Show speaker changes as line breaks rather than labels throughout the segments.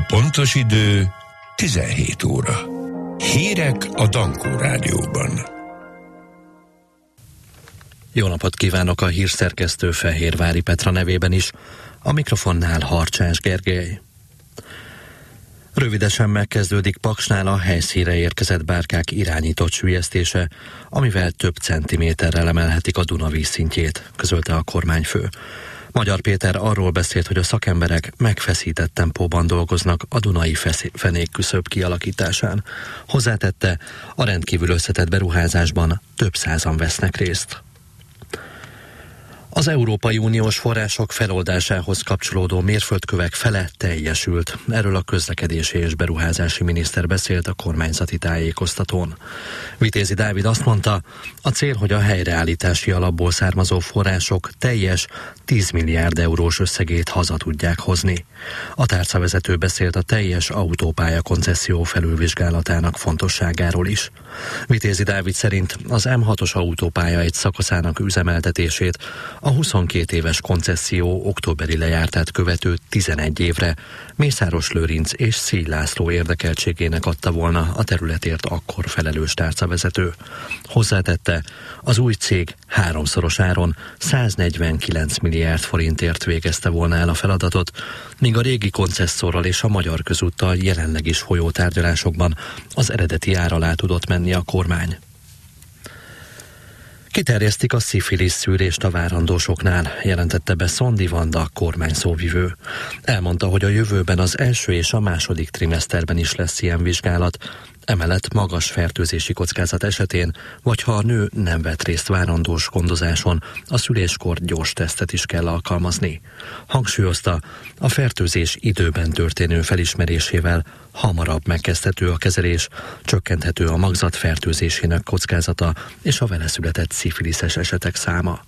pontos idő 17 óra. Hírek a Dankó Rádióban.
Jó napot kívánok a hírszerkesztő Fehérvári Petra nevében is. A mikrofonnál Harcsás Gergely. Rövidesen megkezdődik Paksnál a helyszínre érkezett bárkák irányított süllyesztése, amivel több centiméterrel emelhetik a Duna vízszintjét, közölte a kormányfő. Magyar Péter arról beszélt, hogy a szakemberek megfeszített tempóban dolgoznak a dunai fenékküszöb kialakításán. Hozzátette, a rendkívül összetett beruházásban több százan vesznek részt. Az Európai Uniós források feloldásához kapcsolódó mérföldkövek fele teljesült. Erről a közlekedési és beruházási miniszter beszélt a kormányzati tájékoztatón. Vitézi Dávid azt mondta, a cél, hogy a helyreállítási alapból származó források teljes 10 milliárd eurós összegét haza tudják hozni. A tárcavezető beszélt a teljes autópálya koncesszió felülvizsgálatának fontosságáról is. Vitézi Dávid szerint az M6-os autópálya egy szakaszának üzemeltetését a 22 éves koncesszió októberi lejártát követő 11 évre Mészáros Lőrinc és Szíj László érdekeltségének adta volna a területért akkor felelős tárcavezető. Hozzátette, az új cég háromszoros áron 149 milliárd forintért végezte volna el a feladatot, míg a régi koncesszorral és a Magyar Közúttal jelenleg is folyó tárgyalásokban az eredeti ár alá tudott menni a kormány. Kiterjesztik a szifilisz szűrést a várandósoknál, jelentette be Szondi Vanda, kormány szóvivő. Elmondta, hogy a jövőben az első és a második trimeszterben is lesz ilyen vizsgálat, emellett magas fertőzési kockázat esetén, vagy ha a nő nem vett részt várandós gondozáson, a szüléskor gyors tesztet is kell alkalmazni. Hangsúlyozta, a fertőzés időben történő felismerésével hamarabb megkezdhető a kezelés, csökkenthető a magzat fertőzésének kockázata és a vele született szifiliszes esetek száma.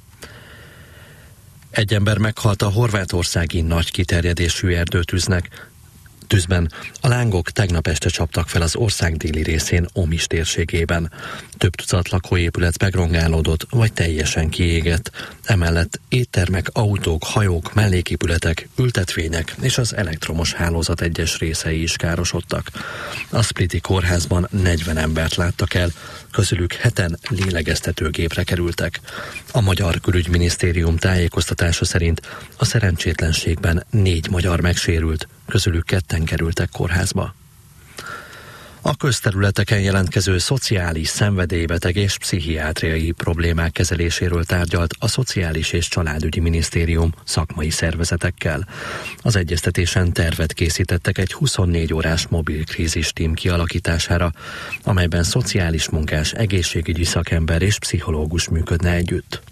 Egy ember meghalt a horvátországi nagy kiterjedésű erdőtűzben. A lángok tegnap este csaptak fel az ország déli részén, Omis térségében. Több tucat lakóépület megrongálódott, vagy teljesen kiégett. Emellett éttermek, autók, hajók, melléképületek, ültetvények és az elektromos hálózat egyes részei is károsodtak. A spliti kórházban 40 embert láttak el, közülük 7-en lélegeztetőgépre kerültek. A Magyar Külügyminisztérium tájékoztatása szerint a szerencsétlenségben 4 magyar megsérült, közülük 2-en kerültek kórházba. A közterületeken jelentkező szociális, szenvedélybeteg és pszichiátriai problémák kezeléséről tárgyalt a Szociális és Családügyi Minisztérium szakmai szervezetekkel. Az egyeztetésen tervet készítettek egy 24 órás mobil krízistím kialakítására, amelyben szociális munkás, egészségügyi szakember és pszichológus működne együtt.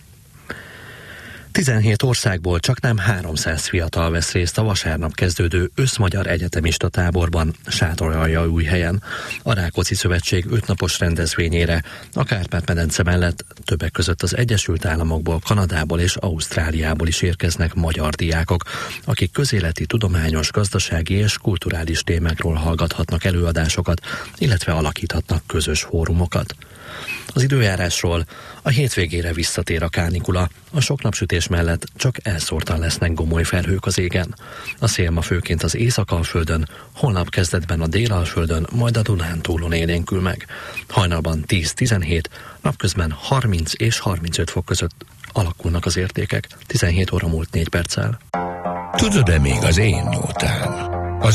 17 országból csaknem 300 fiatal vesz részt a vasárnap kezdődő összmagyar egyetemista táborban Sátoraljaújhelyen. A Rákóczi Szövetség 5 napos rendezvényére a Kárpát-medence mellett többek között az Egyesült Államokból, Kanadából és Ausztráliából is érkeznek magyar diákok, akik közéleti, tudományos, gazdasági és kulturális témákról hallgathatnak előadásokat, illetve alakíthatnak közös fórumokat. Az időjárásról: a hétvégére visszatér a kánikula, a sok napsütés mellett csak elszórtan lesznek gomoly felhők az égen. A szél ma főként az Észak-Alföldön, holnap kezdetben a Dél-Alföldön, majd a Dunántúlon élénkül meg. Hajnalban 10-17, napközben 30 és 35 fok között alakulnak az értékek. 17 óra múlt 4 perccel.
Tudod-e még az én nótám?